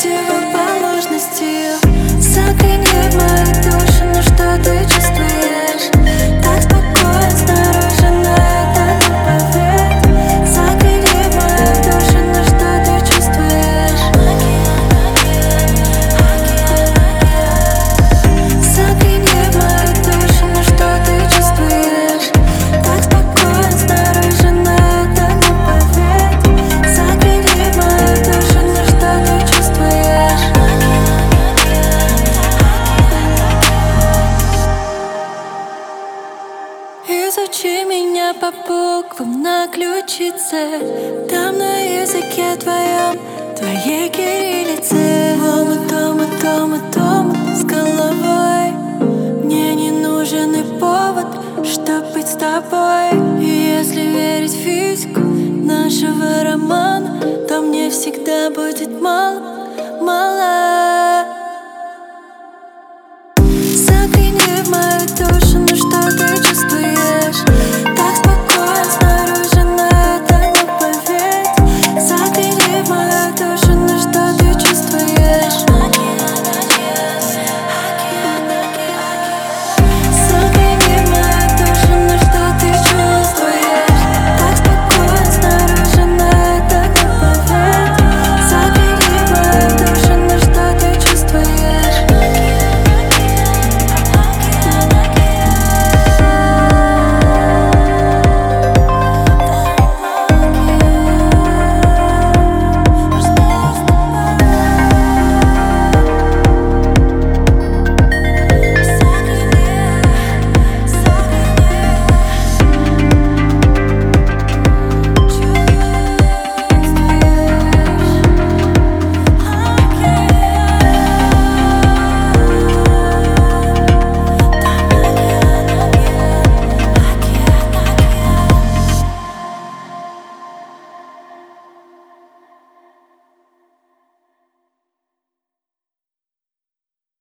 противоположностью. Загляни в мою душу, ну что ты чувствуешь? Так спокойно снаружи, но это не поверь. Загляни в мою душу, ну что ты чувствуешь? Загляни в мою душу, ну что ты чувствуешь? Так спокойно снаружи, но это не поверь. Загляни в мою душу, ну что ты чувствуешь? Изучи меня по буквам на ключице, там на языке твоем, твоей кириллице. Омут с головой. Мне не нужен и повод, чтоб быть с тобой. И если верить в физику нашего романа, то мне всегда будет мало, мало.